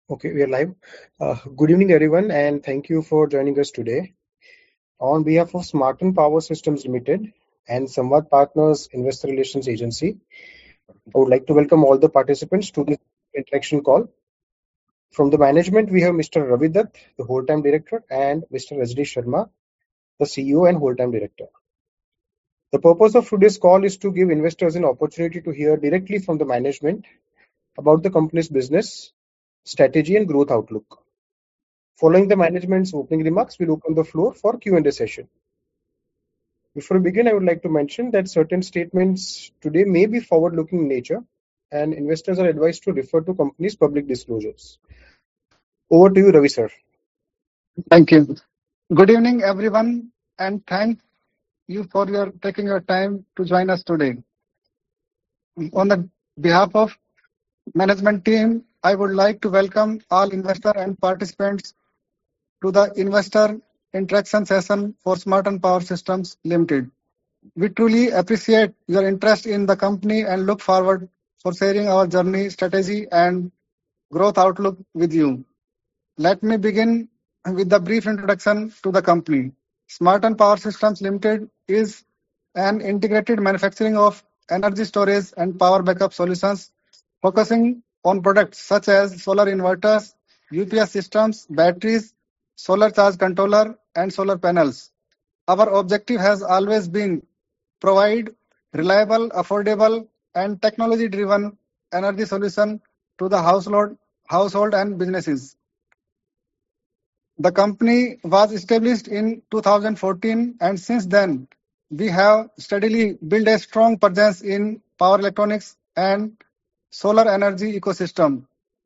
Okay, we are live. Good evening, everyone, and thank you for joining us today. On behalf of Smarten Power Systems Limited and Samvad Partners Investor Relations Agency, I would like to welcome all the participants to this interaction call. From the management, we have Mr. Ravi Dutt, the whole-time director, and Mr. Rajnish Sharma, the CEO and whole-time director. The purpose of today's call is to give investors an opportunity to hear directly from the management about the company's business, strategy, and growth outlook. Following the management's opening remarks, we'll open the floor for Q&A session. Before we begin, I would like to mention that certain statements today may be forward-looking in nature, and investors are advised to refer to company's public disclosures. Over to you, Ravi sir. Thank you. Good evening, everyone, and thank you for taking your time to join us today. On the behalf of management team, I would like to welcome all investor and participants to the investor interaction session for Smarten Power Systems Limited. We truly appreciate your interest in the company and look forward for sharing our journey, strategy, and growth outlook with you. Let me begin with a brief introduction to the company. Smarten Power Systems Limited is an integrated manufacturing of energy storage and power backup solutions, focusing on products such as solar inverters, UPS systems, batteries, solar charge controller, and solar panels. Our objective has always been provide reliable, affordable, and technology-driven energy solution to the household and businesses. The company was established in 2014, and since then, we have steadily built a strong presence in power electronics and solar energy ecosystem.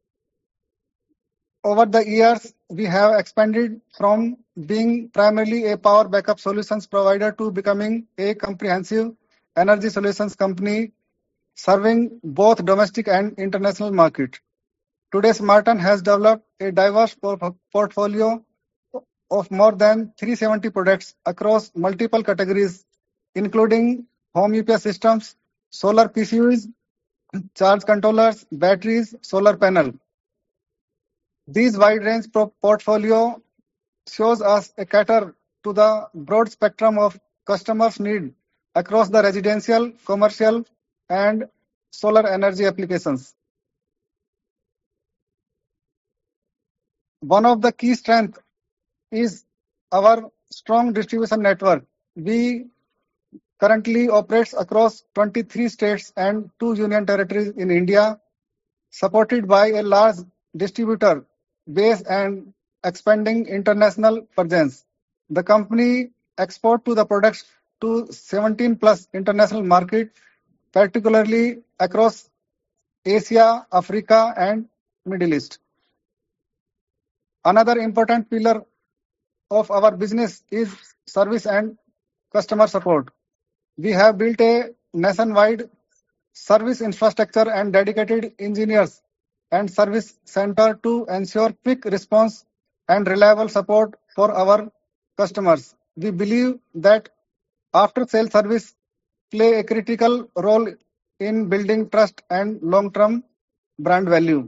Over the years, we have expanded from being primarily a power backup solutions provider to becoming a comprehensive energy solutions company serving both domestic and international market. Today, Smarten has developed a diverse portfolio of more than 370 products across multiple categories, including home UPS systems, solar PCUs, charge controllers, batteries, solar panel. This wide range portfolio shows us a cater to the broad spectrum of customers' need across the residential, commercial, and solar energy applications. One of the key strengths is our strong distribution network. We currently operate across 23 states and 2 union territories in India, supported by a large distributor base and expanding international presence. The company export to the products to 17 plus international market, particularly across Asia, Africa, and Middle East. Another important pillar of our business is service and customer support. We have built a nationwide service infrastructure and dedicated engineers and service center to ensure quick response and reliable support for our customers. We believe that after-sale service play a critical role in building trust and long-term brand value.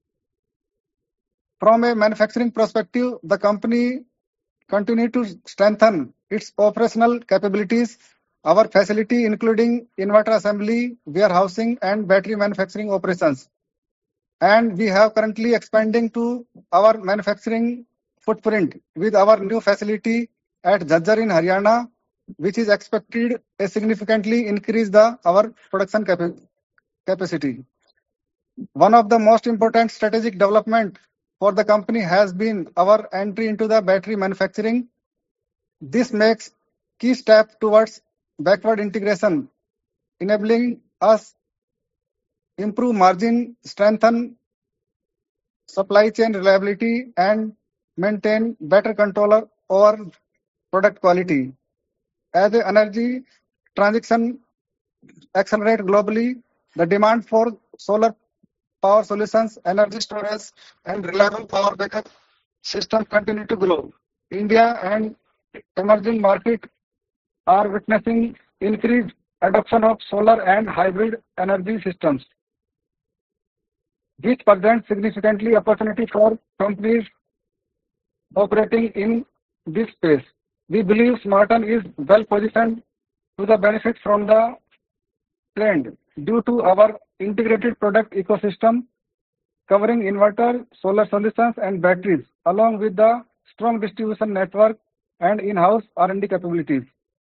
From a manufacturing perspective, the company continue to strengthen its operational capabilities. Our facility, including inverter assembly, warehousing, and battery manufacturing operations. And we have currently expanding to our manufacturing footprint with our new facility at Jhajjar in Haryana, which is expected to significantly increase our production capacity. One of the most important strategic development for the company has been our entry into the battery manufacturing. This makes key step towards backward integration, enabling us improve margin, strengthen supply chain reliability, and maintain better control over product quality. As the energy transition accelerates globally, the demand for solar power solutions, energy storage, and reliable power backup systems continue to grow. India and emerging markets are witnessing increased adoption of solar and hybrid energy systems. which presents significantly opportunity for companies operating in this space. We believe Smarton is well positioned to the benefit from the trend due to our integrated product ecosystem covering inverter, solar solutions, and batteries, along with the strong distribution network and in-house R&D capabilities.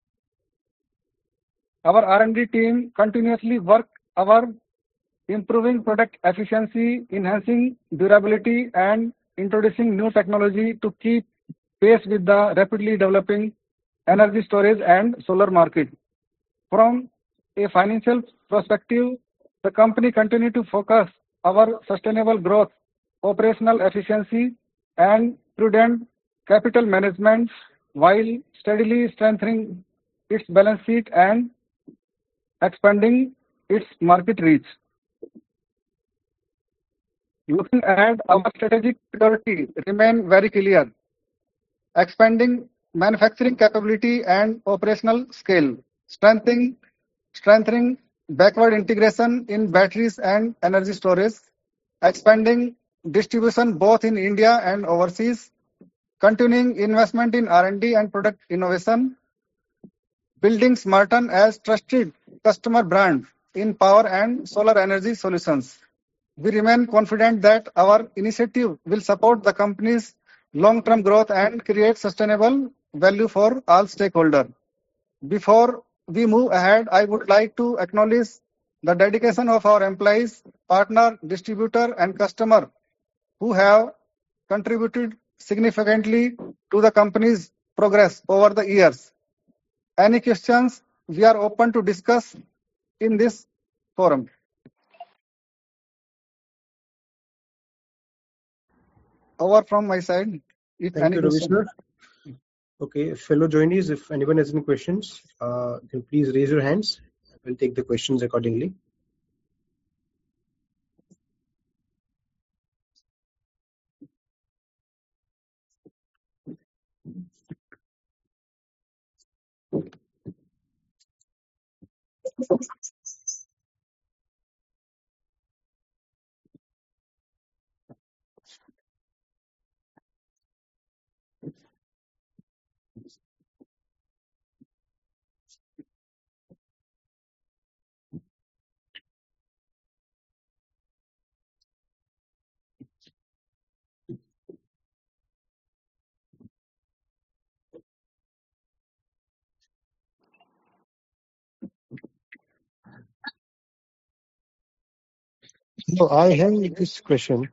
Our R&D team continuously work our improving product efficiency, enhancing durability, and introducing new technology to keep pace with the rapidly developing energy storage and solar market. From a financial perspective, the company continue to focus our sustainable growth, operational efficiency, and prudent capital management while steadily strengthening its balance sheet and expanding its market reach. Looking ahead, our strategic priority remain very clear: expanding manufacturing capability and operational scale, strengthening backward integration in batteries and energy storage, expanding distribution both in India and overseas, continuing investment in R&D and product innovation, building Smarton as trusted customer brand in power and solar energy solutions. We remain confident that our initiative will support the company's long-term growth and create sustainable value for all stakeholders. Before we move ahead, I would like to acknowledge the dedication of our employees, partner, distributor, and customer who have contributed significantly to the company's progress over the years. Any questions, we are open to discuss in this forum. Over from my side. If Thank any you, Ravi question. sir. Okay, fellow joinees, if anyone has any questions, then please raise your hands. We'll take the questions accordingly. So I have this question.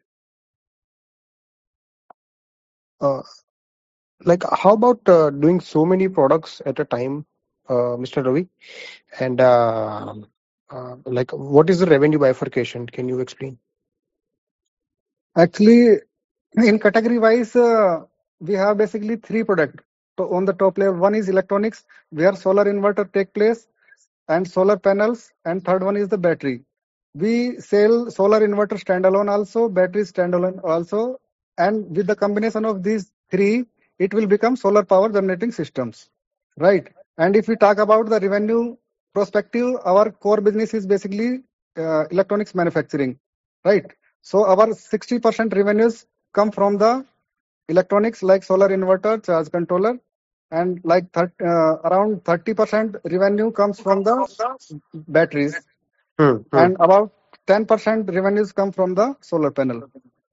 Like, how about doing so many products at a time, Mr. Ravi? And like, what is the revenue bifurcation? Can you explain? Actually, in category wise, we have basically three products. So on the top level, one is electronics, where solar inverter take place, and solar panels, and third one is the battery. We sell solar inverter standalone also, battery standalone also, and with the combination of these three, it will become solar power generating systems, right? And if we talk about the revenue perspective, our core business is basically electronics manufacturing, right? So our 60% revenues come from the electronics like solar inverter, charge controller, and like around 30% revenue comes from the batteries, and about 10% revenues come from the solar panel.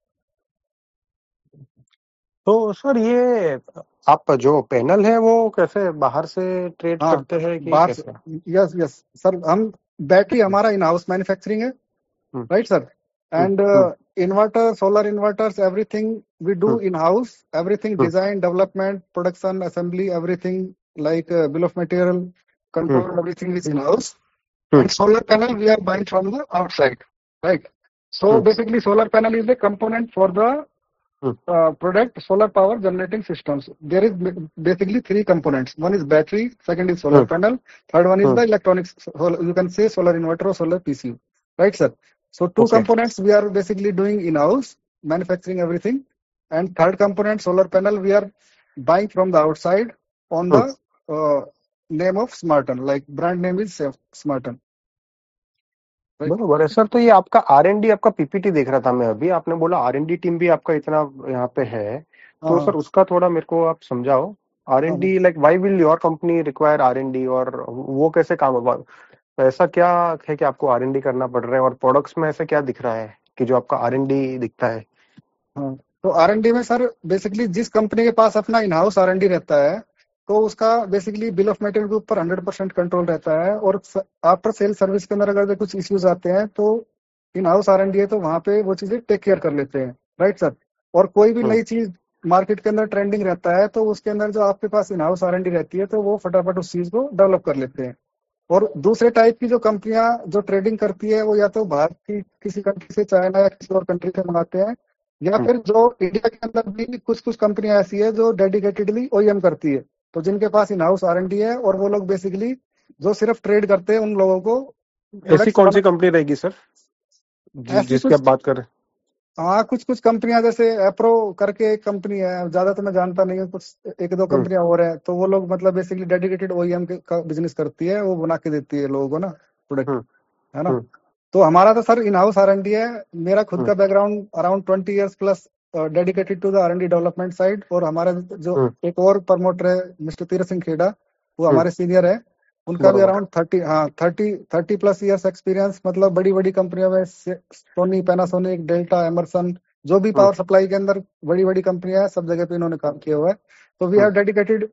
तो sir ये आप जो panel है वो कैसे बाहर से trade हाँ, करते हैं कि बाहर कैसे? यस यस सर, हम बैटरी हमारा इन हाउस मैन्युफैक्चरिंग है, right sir, and inverter, solar inverters, everything we do in house, everything design, development, production, assembly, everything like bill of material, control, everything is in house. And solar panel we are buying from the outside, right? So basically solar panel is a component for the product solar power generating systems. There is basically three components. One is battery, second is solar panel, third one is the electronics. You can say solar inverter or solar PCU, right sir? So two components we are basically doing in-house, manufacturing everything. And third component, solar panel, we are buying from the outside on the name of Smarton, like brand name is Smarton. बराबर है sir. तो ये आपका R&D, आपका PPT देख रहा था मैं अभी, आपने बोला R&D टीम भी आपका इतना यहाँ पे है, तो हाँ सर उसका थोड़ा मेरे को आप समझाओ। हाँ R&D like why will your company require R&D, और वो कैसे काम होगा? तो ऐसा क्या है कि आपको R&D करना पड़ रहा है, और प्रोडक्ट्स में ऐसा क्या दिख रहा है कि जो आपका R&D दिखता है? हाँ। तो R&D में सर बेसिकली जिस कंपनी के पास अपना इन हाउस R&D रहता है, तो उसका बेसिकली बिल ऑफ मटेरियल के ऊपर 100% कंट्रोल रहता है। और आफ्टर सेल सर्विस के अंदर अगर कुछ इश्यूज आते हैं तो इन हाउस R&D है, तो वहां पे वो चीजें टेक केयर कर लेते हैं। Right sir. और कोई भी हम्म। नई चीज मार्केट के अंदर ट्रेंडिंग रहता है, तो उसके अंदर जो आपके पास इन हाउस R&D रहती है, तो वो फटाफट उस चीज को डेवलप कर लेते हैं। और दूसरे टाइप की जो कंपनियां जो ट्रेडिंग करती है, वो या तो बाहर की किसी कंट्री से, चाइना या किसी और कंट्री से मंगाते हैं, या हम्म। फिर जो इंडिया के अंदर भी कुछ कुछ कंपनियां ऐसी है जो डेडिकेटेडली OEM करती है, तो जिनके पास इन हाउस R&D है, और वो लोग बेसिकली जो सिर्फ ट्रेड करते हैं उन लोगों को ऐसी प्रोडक्ट्स कौन सी बना। कंपनी रहेगी सर ऐसी जिसकी आप कुछ, बात कर रहे हाँ कुछ कुछ कंपनियां जैसे एप्रो करके एक कंपनी है, ज्यादा तो मैं जानता नहीं हूँ, कुछ एक दो हैं? कंपनियां और है, तो वो लोग मतलब बेसिकली डेडिकेटेड OEM का बिजनेस करती है, वो बना के देती है लोगों को ना प्रोडक्ट, हम्म। है ना। हम्म। तो हमारा तो सर इन हाउस R&D है। मेरा खुद हम्म। का background around 20 years plus dedicated to the R&D development side. और हमारा जो हम्म। एक और प्रमोटर है मिस्टर तीरथ सिंह खेड़ा, वो हम्म। हमारे सीनियर है। उनका भी बरोबर। अराउंड 30, हाँ 30+ years एक्सपीरियंस, मतलब बड़ी बड़ी कंपनियों में सोनी, पैनासोनिक, डेल्टा, एमरसन, जो भी हम्म। पावर सप्लाई के अंदर बड़ी बड़ी कंपनियां हैं, सब जगह पे इन्होंने काम किया हुआ है। तो we hmm. Have dedicated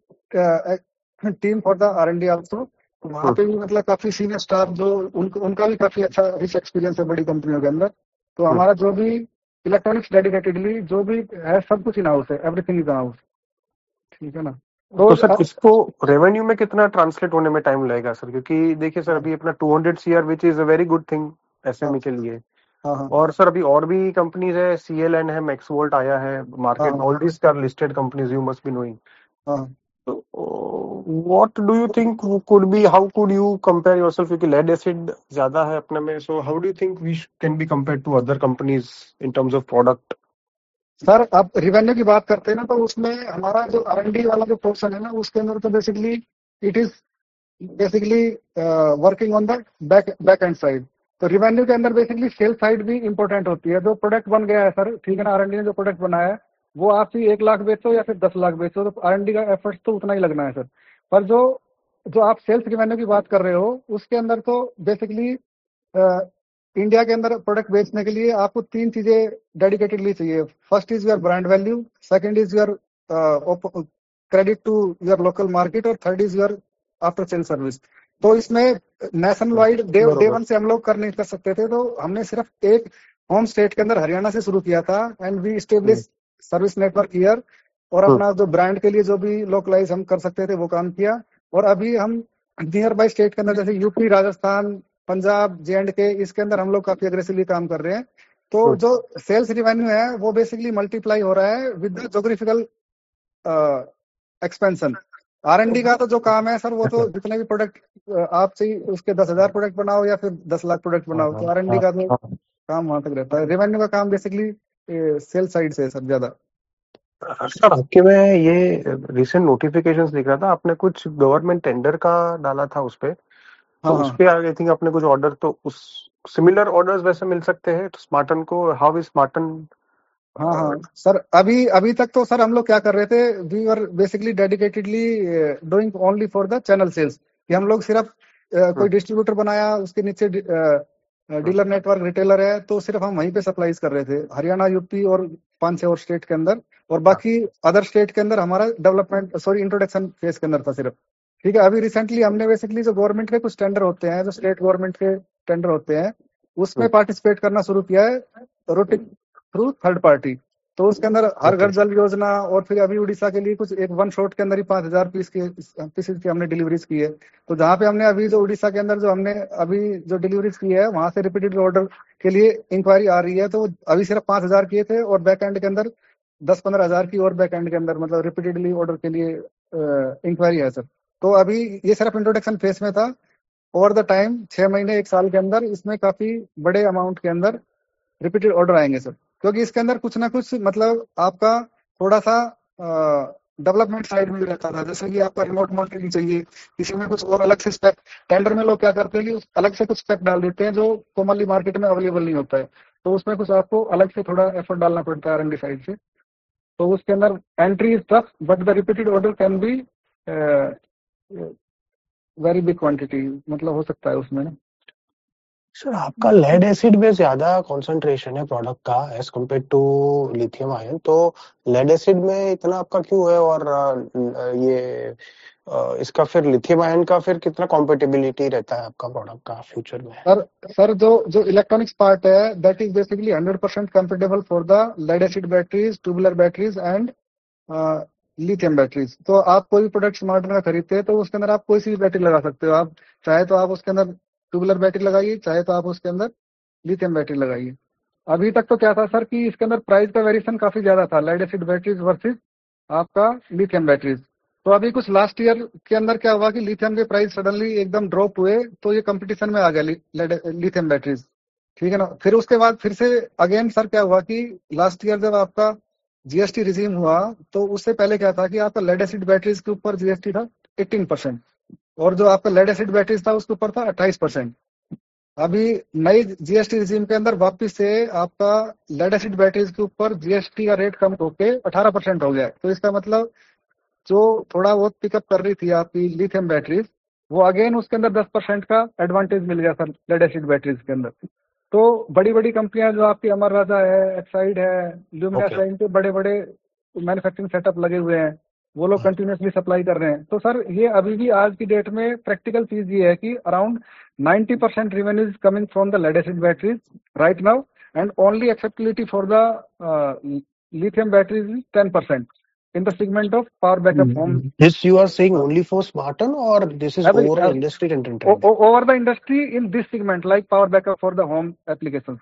team for the R&D also. वहां हम्म। पे भी मतलब काफी सीनियर स्टाफ जो उनका भी काफी अच्छा रिच एक्सपीरियंस है बड़ी कंपनियों के अंदर। तो हम्म। हमारा जो भी इलेक्ट्रॉनिक्स डेडिकेटेडली जो भी है, सब कुछ इन हाउस है, एवरीथिंग इज इन हाउस। ठीक है ना। तो तो सर इसको रेवेन्यू में कितना ट्रांसलेट होने में टाइम लगेगा सर? क्योंकि देखिए सर, हाँ अभी अपना 200 CR which is a very good thing हाँ एसएमई के लिए। हाँ हाँ और सर अभी और भी कंपनीज है, CLN है, मैक्सवोल्ट आया है मार्केट, हाँ all these are listed companies, you must be knowing. हाँ। तो what do you think could be, how could you compare yourself? क्योंकि लेड एसिड ज्यादा है अपने में, so how do you think we can be compare to other companies in terms of product? Sir आप revenue की बात करते हैं ना, तो उसमें हमारा जो R&D वाला जो पोर्शन है ना, उसके अंदर तो basically it is basically working on the back end side. तो रिवेन्यू के अंदर बेसिकली सेल साइड भी इंपॉर्टेंट होती है। जो प्रोडक्ट बन गया है सर, ठीक है ना, R&D ने जो प्रोडक्ट बनाया है, वो आप ही 1 लाख बेचो या फिर 10 लाख बेचो, तो R&D का एफर्ट तो उतना ही लगना है सर। पर जो जो आप सेल्स रिवेन्यू की बात कर रहे हो, उसके अंदर तो बेसिकली इंडिया के अंदर प्रोडक्ट बेचने के लिए आपको 3 चीजें डेडिकेटेडली चाहिए। First is your brand value, second is your credit to your local market, और third is your after sale service. तो इसमें नेशनल वाइड डे बरोबर। वन से हम लोग कर नहीं कर सकते थे, तो हमने सिर्फ एक होम स्टेट के अंदर हरियाणा से शुरू किया था, and we hmm. Establish service network here. और हम्म। अपना जो ब्रांड के लिए जो भी लोकलाइज हम कर सकते थे वो काम किया। और अभी हम नियर बाय स्टेट के अंदर जैसे यूपी, राजस्थान, पंजाब, J&K, इसके अंदर हम लोग काफी अग्रेसिवली काम कर रहे हैं। तो हम्म। जो सेल्स रिवेन्यू है वो बेसिकली मल्टीप्लाई हो रहा है with the geographical expansion. R&D का तो जो काम है सर, वो तो जितने भी प्रोडक्ट आप चाहिए उसके 10,000 प्रोडक्ट बनाओ या फिर 10 लाख प्रोडक्ट हाँ बनाओ, हाँ तो R&D हाँ का तो हाँ। काम वहां तक रहता है। रेवेन्यू का काम बेसिकली सेल साइड से है सर ज्यादा। सर आपके में ये रिसेंट नोटिफिकेशंस दिख रहा था, आपने कुछ गवर्नमेंट टेंडर का डाला था उस पे, तो हाँ उस हाँ पे आई थिंक आपने कुछ ऑर्डर, तो उस सिमिलर ऑर्डर्स वैसे मिल सकते हैं तो स्मार्टन को? How is Smarten? हाँ हाँ सर, अभी अभी तक तो सर हम लोग क्या कर रहे थे, we were basically dedicatedly doing only for the channel sales, कि हम लोग सिर्फ कोई डिस्ट्रीब्यूटर बनाया, उसके नीचे डीलर नेटवर्क रिटेलर है, तो सिर्फ हम वहीं पे सप्लाईज कर रहे थे, हरियाणा, यूपी और 5-6 और स्टेट के अंदर। और बाकी अदर स्टेट के अंदर हमारा डेवलपमेंट, सॉरी, इंट्रोडक्शन फेज के अंदर था सिर्फ। ठीक है, अभी रिसेंटली हमने बेसिकली जो गवर्नमेंट के कुछ टेंडर होते हैं, जो स्टेट गवर्नमेंट के टेंडर होते हैं, उसमें पार्टिसिपेट करना शुरू किया है रोटिंग थ्रू थर्ड पार्टी। तो उसके अंदर हर ओके। घर जल योजना, और फिर अभी उड़ीसा के लिए कुछ एक वन शॉट के अंदर ही 5,000 पीसेज की हमने डिलीवरीज की है। तो जहाँ पे हमने अभी जो उड़ीसा के अंदर जो हमने अभी जो डिलीवरीज की है, वहां से रिपीटेड ऑर्डर के लिए इंक्वायरी आ रही है। तो अभी सिर्फ 5,000 किए थे, और बैक एंड के अंदर 10-15 हजार की और बैक एंड के अंदर मतलब रिपीटेडली ऑर्डर के लिए इंक्वायरी है सर। तो अभी ये सिर्फ इंट्रोडक्शन फेज में था। ओवर द टाइम 6 महीने 1 साल के अंदर इसमें काफी बड़े अमाउंट के अंदर रिपीटेड ऑर्डर आएंगे सर, क्योंकि इसके अंदर कुछ ना कुछ मतलब आपका थोड़ा सा डेवलपमेंट साइड में भी रहता था। जैसे कि आपका रिमोट मॉनिटरिंग चाहिए, किसी में कुछ और अलग से स्पेक, टेंडर में लोग क्या करते हैं कि अलग से कुछ स्पेक डाल देते हैं जो कॉमनली मार्केट में अवेलेबल नहीं होता है, तो उसमें कुछ आपको अलग से थोड़ा एफर्ट डालना पड़ता है R&D साइड से। तो उसके अंदर entry is tough but the repeated order can be very big quantity, मतलब हो सकता है उसमें ना। सर आपका लेड एसिड में ज्यादा कंसंट्रेशन है प्रोडक्ट का as compare to lithium ion, तो लेड एसिड में इतना आपका क्यों है? और इसका फिर लिथियम आयन का फिर कितना कॉम्पेटिबिलिटी रहता है आपका प्रोडक्ट का फ्यूचर में? सर जो इलेक्ट्रॉनिक्स पार्ट है that is basically 100% compatible for the lead acid batteries, tubular batteries and lithium batteries. तो आप कोई भी प्रोडक्ट स्मार्टन का खरीदते हैं तो उसके अंदर आप कोई सी भी बैटरी लगा सकते हो। आप चाहे तो आप उसके अंदर ट्यूबुलर बैटरी लगाइए, चाहे तो आप उसके अंदर लिथियम बैटरी लगाइए। अभी तक तो क्या था सर कि इसके अंदर प्राइस का वेरिएशन काफी ज्यादा था, लेड एसिड बैटरीज वर्सेस आपका लिथियम बैटरीज। तो अभी कुछ लास्ट ईयर के अंदर क्या हुआ कि लिथियम के प्राइस सडनली एकदम ड्रॉप हुए, तो ये कंपटीशन में आ गया लिथियम बैटरीज, ठीक है ना। फिर उसके बाद फिर से अगेन सर क्या हुआ कि लास्ट ईयर जब आपका जीएसटी रिजीम हुआ, तो उससे पहले क्या था कि आपका लेड एसिड बैटरीज के ऊपर जीएसटी था 18%, और जो आपका लेड एसिड बैटरीज था उसके ऊपर था 28%। अभी नई जीएसटी रिजीम के अंदर वापस से आपका लेड एसिड बैटरीज के ऊपर जीएसटी का रेट कम होके 18% हो गया है। तो इसका मतलब जो थोड़ा बहुत पिकअप कर रही थी आपकी लिथियम बैटरीज, वो अगेन उसके अंदर 10% का एडवांटेज मिल गया सर लेड एसिड बैटरीज के अंदर। तो बड़ी बड़ी कंपनियां जो आपकी अमर राजा है, एक्साइड है, ल्यूमिनस है, इनके बड़े बड़े मैन्युफैक्चरिंग सेटअप लगे हुए हैं, वो लोग कंटिन्यूसली सप्लाई कर रहे हैं। तो सर ये अभी भी आज की डेट में प्रैक्टिकल चीज ये है कि around 90% revenue is coming from the lead acid batteries right now, and only acceptability for the lithium batteries is 10% in the segment of power backup home. This you are saying only for Smarten, or this is over the industry trend? Over the industry in this segment like power backup for the home applications.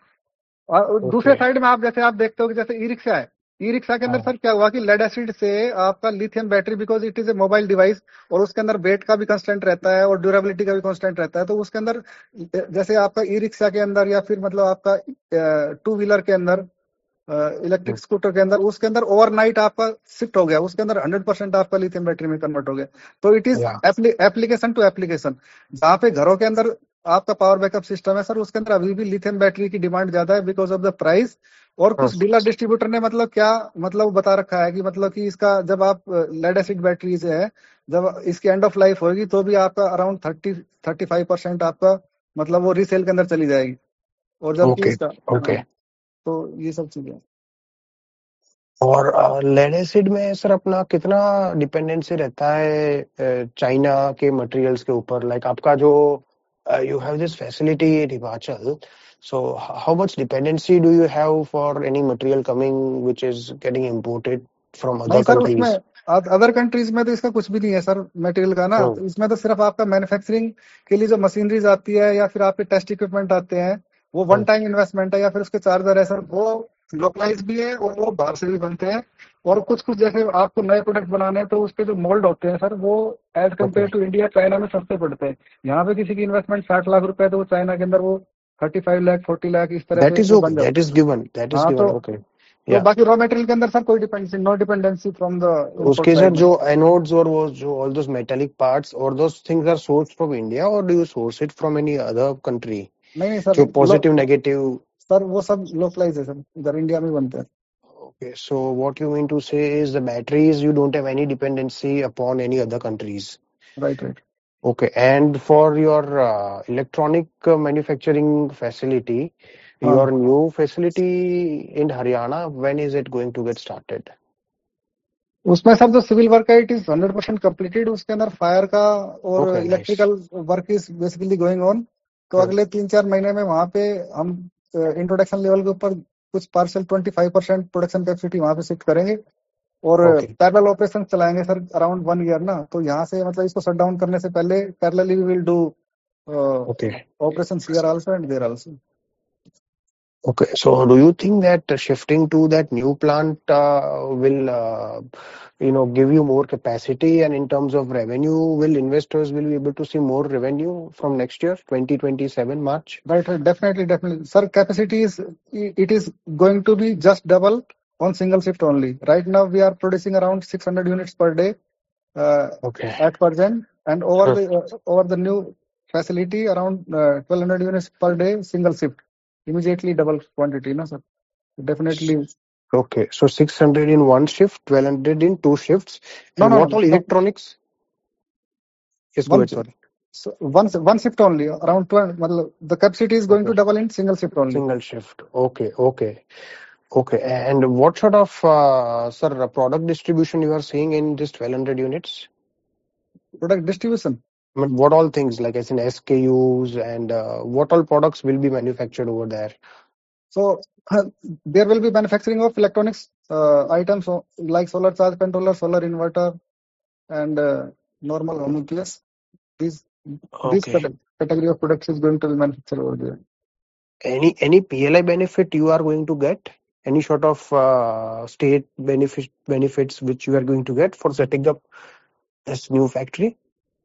दूसरे side में आप जैसे आप देखते हो कि जैसे e rickshaw है, ई रिक्शा के अंदर सर क्या हुआ कि लेड एसिड से आपका lithium battery, because it is a mobile device और उसके अंदर वेट का भी कंस्टेंट रहता है और ड्यूरेबिलिटी का भी कंस्टेंट रहता है, तो उसके अंदर जैसे आपका ई रिक्शा के अंदर या फिर मतलब आपका टू व्हीलर के अंदर, इलेक्ट्रिक स्कूटर के अंदर, उसके अंदर ओवरनाइट आपका शिफ्ट हो गया, उसके अंदर 100% आपका लिथियम बैटरी में कन्वर्ट हो गया। तो it is application to application. जहाँ पे घरों के अंदर आपका पावर बैकअप सिस्टम है सर, उसके अंदर अभी भी लिथियम बैटरी की डिमांड ज्यादा है बिकॉज ऑफ द प्राइस। और कुछ डीलर डिस्ट्रीब्यूटर ने मतलब क्या मतलब बता रखा है कि मतलब कि इसका जब आप लेड एसिड बैटरी से है, जब इसकी एंड ऑफ लाइफ होगी तो भी आपका अराउंड 30-35% आपका मतलब वो रीसेल के अंदर चली जाएगी। और जबकि इसका तो ये सब चीजें। और लेड एसिड में सर अपना कितना डिपेंडेंसी रहता है चाइना के मटेरियल्स के ऊपर? लाइक आपका जो you have this facility in Himachal, so how much dependency do you have for any material coming which is getting imported from other countries? Other countries में तो इसका कुछ भी नहीं है सर मटेरियल का ना। तो इसमें तो सिर्फ आपका मैन्युफैक्चरिंग के लिए जो मशीनरीज आती है या फिर आपके टेस्ट इक्विपमेंट आते हैं, वो वन टाइम इन्वेस्टमेंट है या फिर उसके चार्जर है सर, वो लोकलाइज भी है और वो बाहर से भी बनते हैं। और कुछ जैसे आपको नए प्रोडक्ट बनाने हैं तो उसके जो मोल्ड होते हैं सर, वो as compare to India China में सस्ते पड़ते हैं। यहाँ पे किसी की इन्वेस्टमेंट 60 लाख रुपए, तो वो चाइना के अंदर वो 35 लाख 40 लाख इस तरह से बन जाता है। That is given. Okay. तो बाकी रॉ मटेरियल के अंदर सर कोई dependency, no dependency from the उसके सर जो एनोड्स और वो जो ऑल दोस मेटालिक पार्ट्स और those things are sourced from India, और do you source it from any other country? नहीं सर, जो पॉजिटिव नेगेटिव सर वो सब लोकलाइज है सर, इधर इंडिया में बनते हैं। Okay, so what you mean to say is the batteries you don't have any dependency upon any other countries. Right. Okay, and for your electronic manufacturing facility, your new facility in Haryana, when is it going to get started? उसमें सब जो civil work है it is 100% completed. उसके अंदर fire का और electrical work is basically going on. तो अगले 3-4 महीने में वहां पे हम इंट्रोडक्शन लेवल के ऊपर कुछ पार्सल 25% प्रोडक्शन कैपेसिटी वहां पे शिफ्ट करेंगे और पैरेलल ऑपरेशन चलाएंगे सर अराउंड 1 ईयर ना। तो यहाँ से मतलब इसको शट डाउन करने से पहले parallelly we will do operation here also and there also. Okay, so do you think that shifting to that new plant will give you more capacity, and in terms of revenue, will investors will be able to see more revenue from next year 2027 March? Right, definitely sir, capacity is it is going to be just double on single shift only. Right now we are producing around 600 units per day Okay. at present, and over the new facility around 1200 units per day single shift. Immediately double quantity, no sir. Definitely. Okay. So 600 in one shift, 1200 in two shifts. No, And no, what no, all no. electronics? Yes, go One ahead, sorry. so one shift only. Around 12. The capacity is going to Okay. double in single shift only. Single shift. Okay. And what sort of sir product distribution you are seeing in this 1200 units? Product distribution. I mean, what all things like as in SKUs and what all products will be manufactured over there? So there will be manufacturing of electronics items like solar charge controller, solar inverter, and normal home UPS. This Okay. category of products is going to be manufactured over there. Any PLI benefit you are going to get? Any sort of state benefits which you are going to get for setting up this new factory?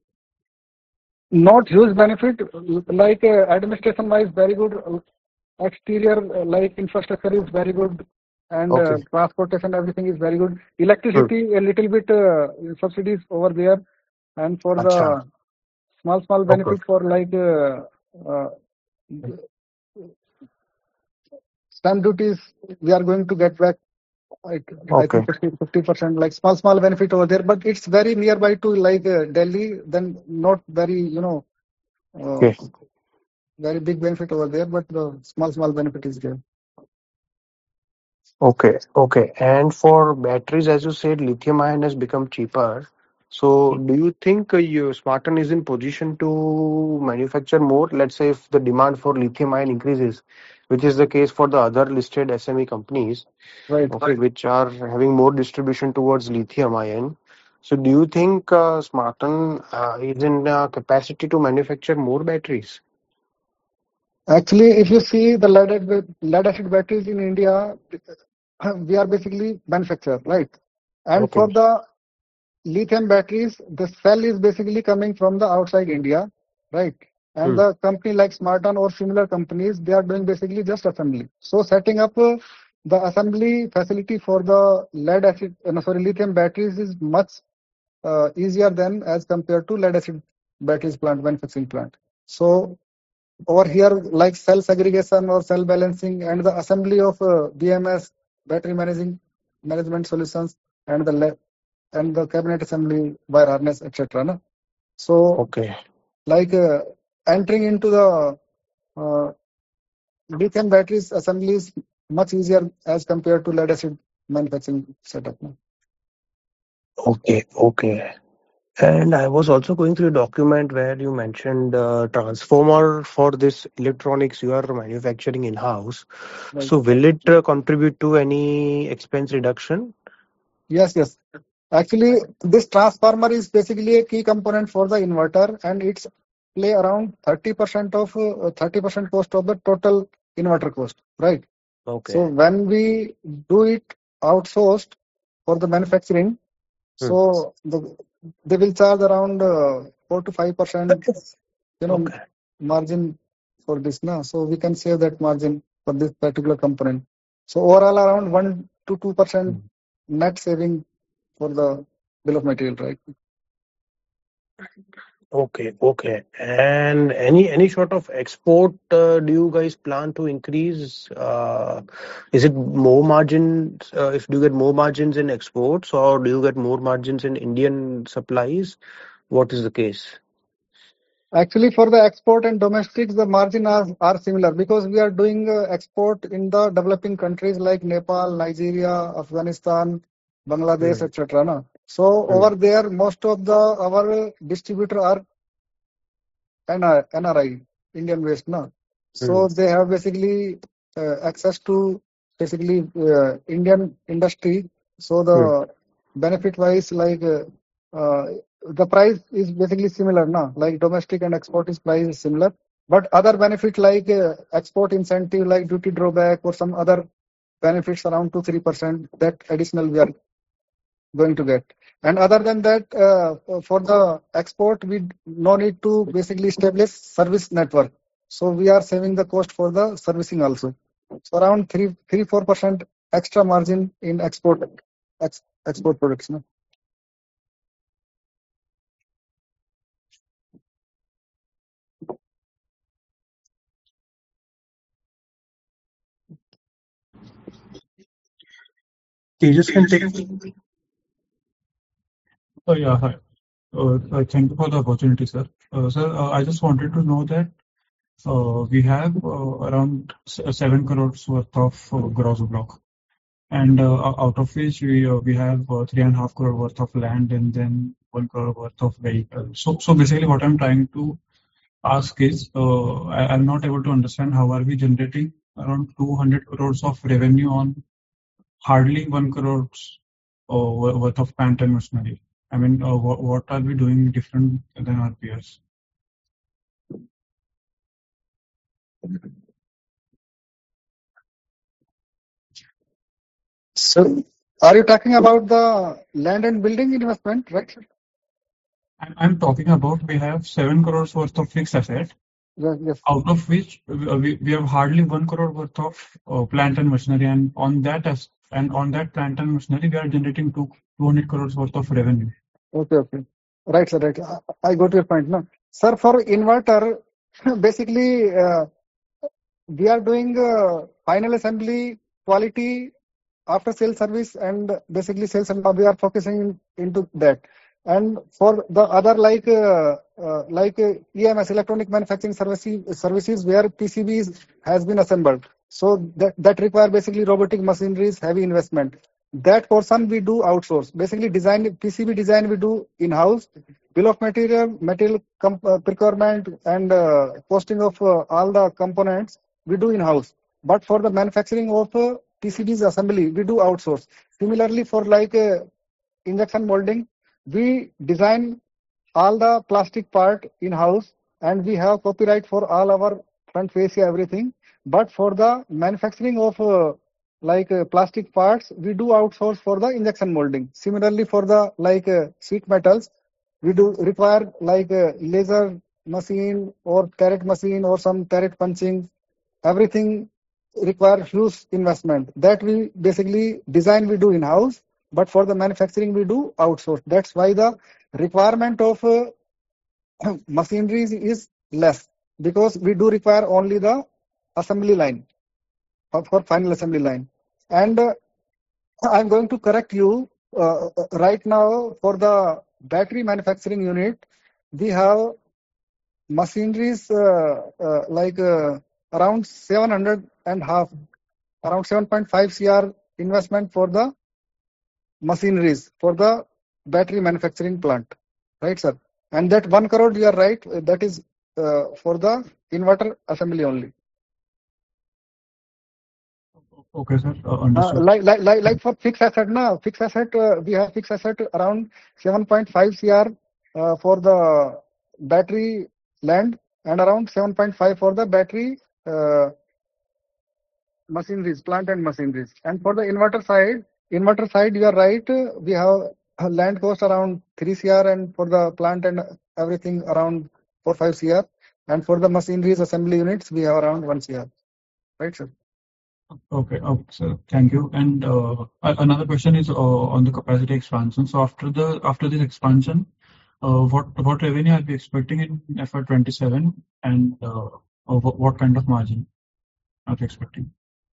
Not huge benefit, like administration wise very good, exterior like infrastructure is very good, and Okay. transportation everything is very good. Electricity a little bit subsidies over there, and for Acha. the small Okay. benefit for like stamp duties we are going to get back. I Okay. think 50%, like small benefit over there, but it's very nearby to like Delhi, then not very Okay. very big benefit over there, but the small benefit is there. Okay. And for batteries, as you said, lithium ion has become cheaper. So, do you think Smarton is in position to manufacture more? Let's say if the demand for lithium ion increases, which is the case for the other listed SME companies, Right. okay, which are having more distribution towards lithium ion. So, do you think Smarton is in capacity to manufacture more batteries? Actually, if you see the lead acid batteries in India, we are basically manufacturer, right? And for Okay. the lithium batteries, the cell is basically coming from the outside India, right? And Hmm. the company like Smarton or similar companies, they are doing basically just assembly. So setting up the assembly facility for the lithium batteries is much easier than as compared to lead acid batteries plant, manufacturing plant. So over here, like cell segregation or cell balancing and the assembly of BMS, battery management solutions, and the cabinet assembly, wire harness, etc. No? So, Okay. like entering into the lithium batteries assembly is much easier as compared to lead acid manufacturing setup. No? Okay. And I was also going through a document where you mentioned transformer for this electronics you are manufacturing in-house. Right. So will it contribute to any expense reduction? Yes. Actually, this transformer is basically a key component for the inverter, and it's play around 30% cost of the total inverter cost, right? Okay. So when we do it outsourced for the manufacturing, so they will charge around 4 to 5%, Okay. margin for this now. So we can save that margin for this particular component. So overall, around 1 to 2% net saving for the bill of material, right? Okay. And any sort of export do you guys plan to increase? Is it more margins? If do you get more margins in exports, or do you get more margins in Indian supplies? What is the case? Actually, for the export and domestics, the margin are similar because we are doing export in the developing countries like Nepal, Nigeria, Afghanistan, Bangladesh, etc. No? So over there, most of our distributor are NRI, Indian based. No? So they have basically access to basically Indian industry. So the benefit wise, like the price is basically similar, no? Like domestic and export is price is similar, but other benefit like export incentive, like duty drawback or some other benefits around 2-3% that additional we are going to get. And other than that, for the export, we no need to basically establish service network. So we are saving the cost for the servicing also. So around 3-4% extra margin in export products. No? Tejas can take. Yeah, hi. Thank you for the opportunity, sir. Sir, I just wanted to know that we have around 7 crores worth of gross block, and out of which we have 3.5 crore worth of land and then 1 crore worth of vehicle. So basically, what I'm trying to ask is, I'm not able to understand how are we generating around 200 crores of revenue on hardly 1 crores worth of plant and machinery. I mean, what are we doing different than our peers? So, are you talking about the land and building investment, right? I'm talking about we have 7 crores worth of fixed asset, Yes. out of which we have hardly 1 crore worth of plant and machinery, and on that plant and machinery we are generating 200 crores worth of revenue. Okay. Right, sir. Right. I got your point. No, sir. For inverter, basically, we are doing final assembly, quality, after sales service, and basically sales, and we are focusing into that. And for the other like EMS, electronic manufacturing services where PCBs has been assembled. So that require basically robotic machineries, heavy investment. That portion we do outsource. Basically, PCB design we do in house. Bill of material procurement, and posting of all the components we do in house. But for the manufacturing of PCBs assembly, we do outsource. Similarly, for like injection molding, we design all the plastic part in house, and we have copyright for all our front fascia, everything. But for the manufacturing of plastic parts, we do outsource for the injection molding. Similarly, for the sheet metals, we do require laser machine or turret machine or some turret punching. Everything require huge investment. That we basically design we do in house, but for the manufacturing we do outsource. That's why the requirement of machineries is less, because we do require only the assembly line for final assembly line. And I'm going to correct you right now. For the battery manufacturing unit, we have machineries around 7.5 crore investment for the machineries for the battery manufacturing plant, right, sir? And that 1 crore, you are right, that is for the inverter assembly only. Okay, sir. Understood. Like for fixed asset, we have fixed asset around 7.5 crore for the battery land, and around 7.5 for the battery machineries, plant and machineries. And for the inverter side, you are right. We have a land cost around 3 crore, and for the plant and everything around 4-5 crore. And for the machineries assembly units, we have around 1 crore. Right, sir? Okay, sir. Thank you. And another question is on the capacity expansion. So after this expansion, what revenue are we expecting in FY27, and what kind of margin are we expecting?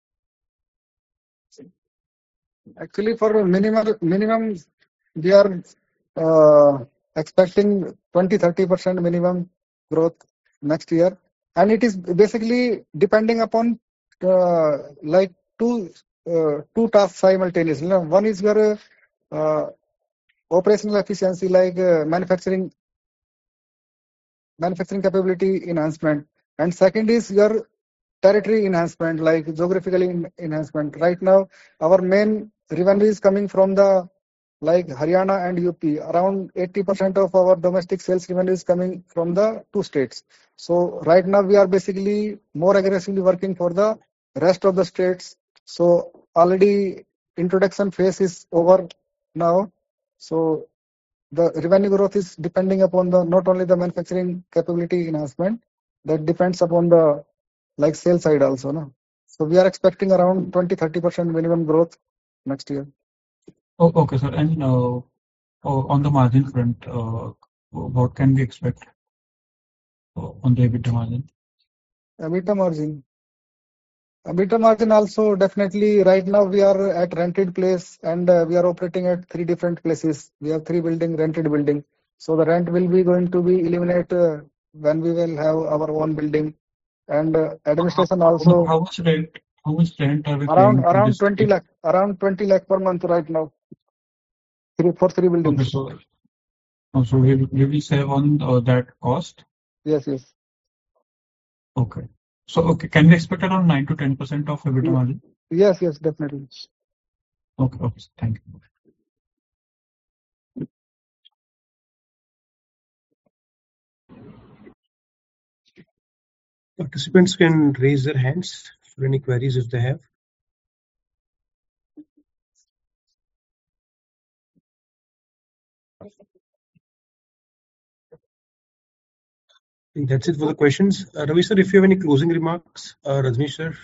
Actually, for minimum, we are expecting 20-30% minimum growth next year, and it is basically depending upon two tasks simultaneously. One is your operational efficiency, like manufacturing capability enhancement, and second is your territory enhancement, like geographical enhancement. Right now, our main revenue is coming from the Haryana and UP. Around 80% of our domestic sales revenue is coming from the two states. So right now we are basically more aggressively working for the rest of the states. So already introduction phase is over now. So the revenue growth is depending upon the not only the manufacturing capability enhancement, that depends upon the sales side also, no? So we are expecting around 20-30% minimum growth next year. Oh, okay, sir. And on the margin front, what can we expect on the EBITDA margin? EBITDA margin also definitely right now we are at rented place and we are operating at 3 different places. We have 3 rented building. So the rent will be going to be eliminated when we will have our own building, and administration also. How much rent are we around paying? Around 20 lakh. Around 20 lakh per month right now. For 3 buildings. Okay, so we will save on that cost. Yes. Okay. So can we expect around 9 to 10% of EBITDA margin? Yes, definitely. Okay, thank you. Participants can raise their hands for any queries if they have. I think that's it for the questions. Ravi sir, if you have any closing remarks, Rajnish sir.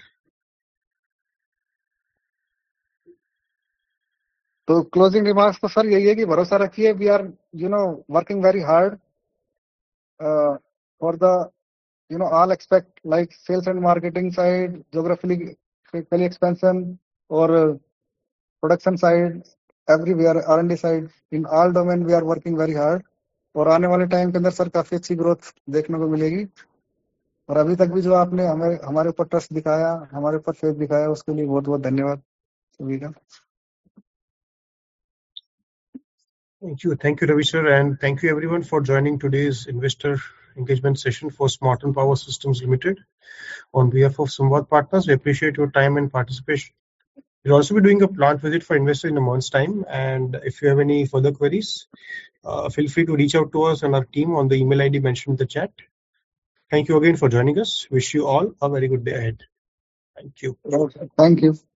So closing remarks तो sir यही है कि भरोसा रखिए, we are working very hard for the all aspect like sales and marketing side, geographically expansion or production side, everywhere R&D side, in all domain we are working very hard. और आने वाले time के अंदर sir काफी अच्छी growth देखने को मिलेगी, और अभी तक भी जो आपने हमारे ऊपर ट्रस्ट दिखाया, हमारे ऊपर फेथ दिखाया, उसके लिए बहुत बहुत धन्यवाद सभी का. Thank you, Ravi sir, and thank you everyone for joining today's investor engagement session for Smarten Power Systems Limited. On behalf of Samvad Partners, we appreciate your time and participation. We'll also be doing a plant visit for investors in a month's time, and if you have any further queries, feel free to reach out to us and our team on the email ID mentioned in the chat. Thank you again for joining us. Wish you all a very good day ahead. Thank you. Thank you.